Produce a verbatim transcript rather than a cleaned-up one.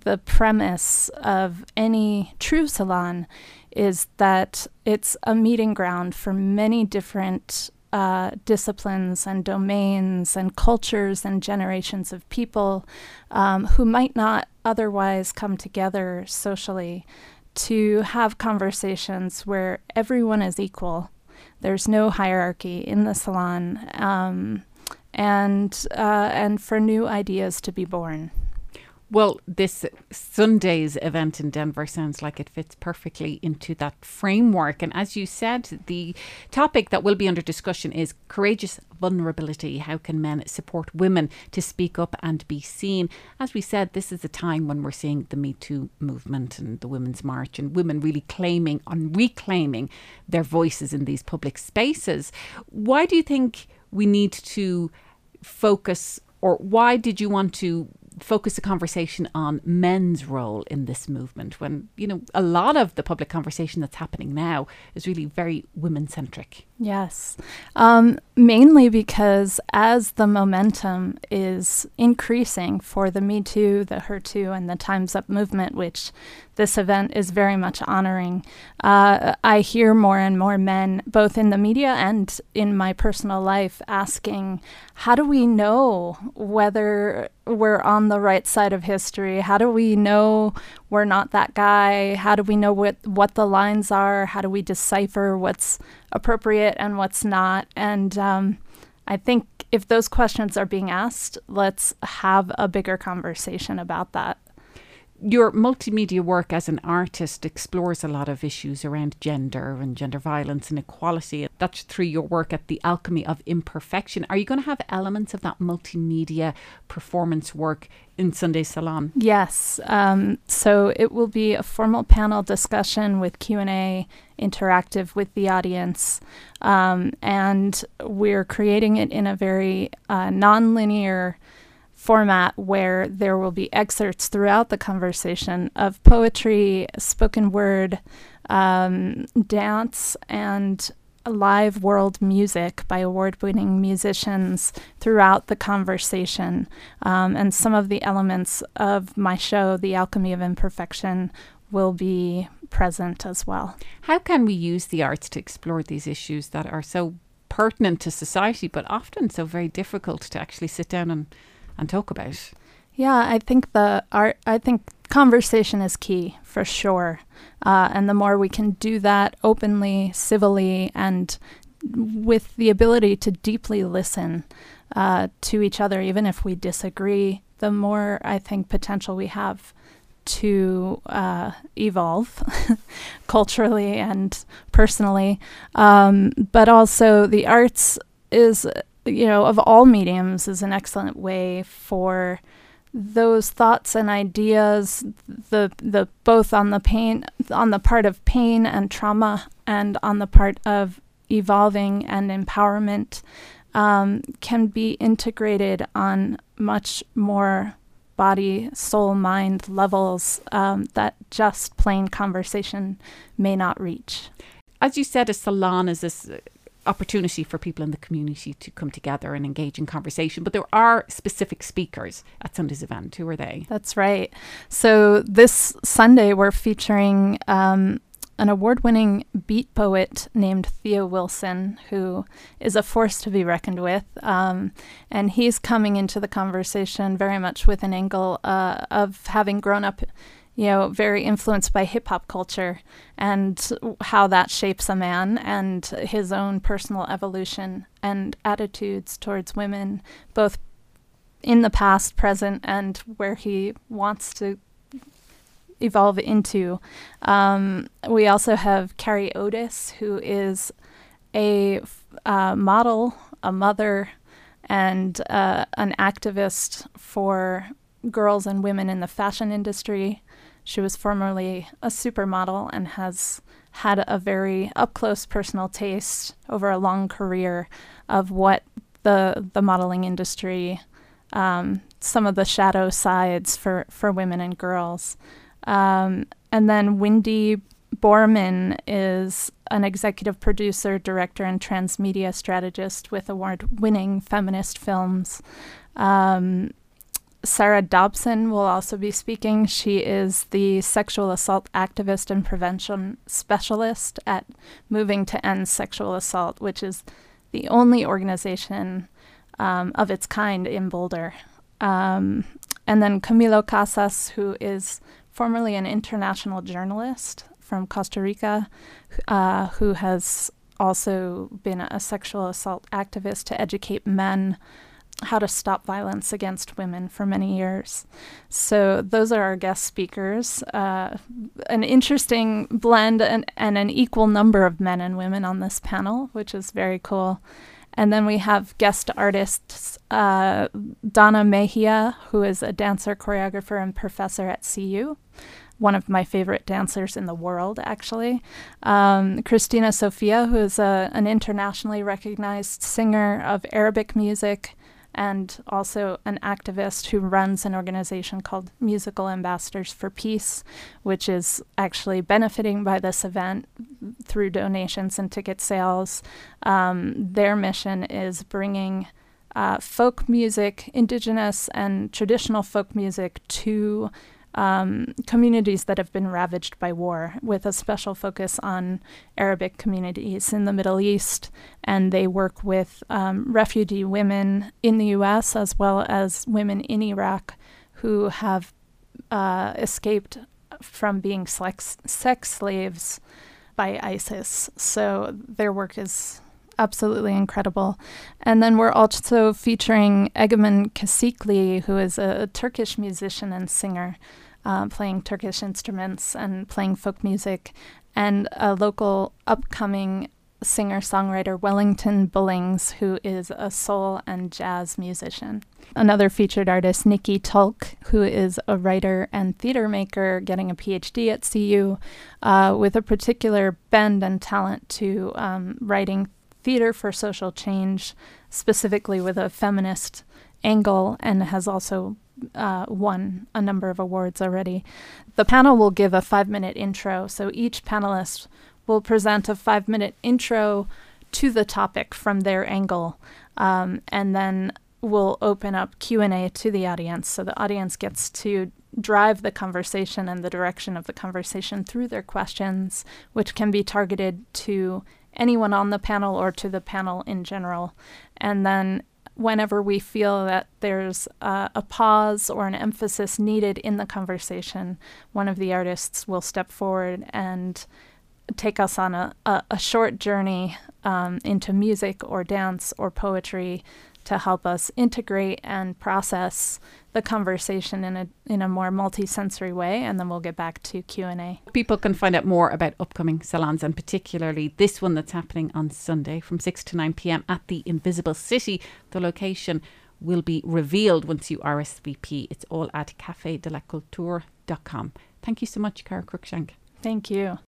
the premise of any true salon is that it's a meeting ground for many different uh, disciplines and domains and cultures and generations of people um, who might not otherwise come together socially to have conversations where everyone is equal. There's no hierarchy in the salon, um, and uh, and for new ideas to be born. Well, this Sunday's event in Denver sounds like it fits perfectly into that framework. And as you said, the topic that will be under discussion is courageous vulnerability. How can men support women to speak up and be seen? As we said, this is a time when we're seeing the Me Too movement and the Women's March and women really claiming and reclaiming their voices in these public spaces. Why do you think we need to focus, or why did you want to focus the conversation on men's role in this movement when, you know, a lot of the public conversation that's happening now is really very women-centric? Yes, um, mainly because as the momentum is increasing for the Me Too, the Her Too, and the Time's Up movement, which this event is very much honoring, uh, I hear more and more men, both in the media and in my personal life, asking, how do we know whether we're on the right side of history? How do we know we're not that guy? How do we know what, what the lines are? How do we decipher what's appropriate and what's not? And um, I think if those questions are being asked, let's have a bigger conversation about that. Your multimedia work as an artist explores a lot of issues around gender and gender violence and equality. That's through your work at the Alchemy of Imperfection. Are you going to have elements of that multimedia performance work in Sunday's Salon? Yes. Um, so it will be a formal panel discussion with Q and A, interactive with the audience. Um, and we're creating it in a very uh, non-linear format where there will be excerpts throughout the conversation of poetry, spoken word, um, dance, and live world music by award-winning musicians throughout the conversation. Um, and some of the elements of my show, The Alchemy of Imperfection, will be present as well. How can we use the arts to explore these issues that are so pertinent to society, but often so very difficult to actually sit down and and talk about? Yeah, I think the art, I think conversation is key for sure. Uh, and the more we can do that openly, civilly, and with the ability to deeply listen uh, to each other, even if we disagree, the more I think potential we have to uh, evolve culturally and personally. Um, but also the arts is, you know, of all mediums, is an excellent way for those thoughts and ideas, the the both on the pain, on the part of pain and trauma, and on the part of evolving and empowerment, um, can be integrated on much more body, soul, mind levels um, that just plain conversation may not reach. As you said, a salon is this opportunity for people in the community to come together and engage in conversation, but there are specific speakers at Sunday's event. Who are they? That's right. So this Sunday we're featuring um, an award-winning beat poet named Theo Wilson, who is a force to be reckoned with, um, and he's coming into the conversation very much with an angle uh, of having grown up, you know, very influenced by hip-hop culture and how that shapes a man and his own personal evolution and attitudes towards women, both in the past, present, and where he wants to evolve into. Um, we also have Carrie Otis, who is a uh, model, a mother, and uh, an activist for girls and women in the fashion industry. She was formerly a supermodel and has had a very up-close personal taste over a long career of what the the modeling industry, um, some of the shadow sides for, for women and girls. Um, and then Wendy Borman is an executive producer, director, and transmedia strategist with award-winning feminist films. Um, Sarah Dobson will also be speaking. She is the sexual assault activist and prevention specialist at Moving to End Sexual Assault, which is the only organization um, of its kind in Boulder. Um, and then Camilo Casas, who is formerly an international journalist from Costa Rica, uh, who has also been a sexual assault activist to educate men how to stop violence against women for many years. So those are our guest speakers. Uh, an interesting blend and, and an equal number of men and women on this panel, which is very cool. And then we have guest artists, uh, Donna Mejia, who is a dancer, choreographer, and professor at C U. One of my favorite dancers in the world, actually. Um, Christina Sofia, who is a, an internationally recognized singer of Arabic music, and also an activist who runs an organization called Musical Ambassadors for Peace, which is actually benefiting by this event through donations and ticket sales. Um, their mission is bringing uh, folk music, indigenous and traditional folk music, to Um, communities that have been ravaged by war, with a special focus on Arabic communities in the Middle East. And they work with um, refugee women in the U S as well as women in Iraq who have uh, escaped from being sex, sex slaves by ISIS. So their work is absolutely incredible. And then we're also featuring Egemen Kesikli, who is a Turkish musician and singer, uh, playing Turkish instruments and playing folk music, and a local upcoming singer-songwriter, Wellington Bullings, who is a soul and jazz musician. Another featured artist, Nikki Tulk, who is a writer and theater maker getting a P H D at C U, uh, with a particular bend and talent to um, writing theater for social change, specifically with a feminist angle, and has also uh, won a number of awards already. The panel will give a five-minute intro, so each panelist will present a five-minute intro to the topic from their angle, um, and then we'll open up Q and A to the audience, so the audience gets to drive the conversation and the direction of the conversation through their questions, which can be targeted to anyone on the panel or to the panel in general. And then whenever we feel that there's uh, a pause or an emphasis needed in the conversation, one of the artists will step forward and take us on a, a, a short journey um, into music or dance or poetry to help us integrate and process the conversation in a in a more multi-sensory way, and then we'll get back to Q and A. People can find out more about upcoming salons, and particularly this one that's happening on Sunday from six to nine p.m. at the Invisible City. The location will be revealed once you R S V P. It's all at cafe de la culture dot com. Thank you so much, Cara Cruikshank. Thank you.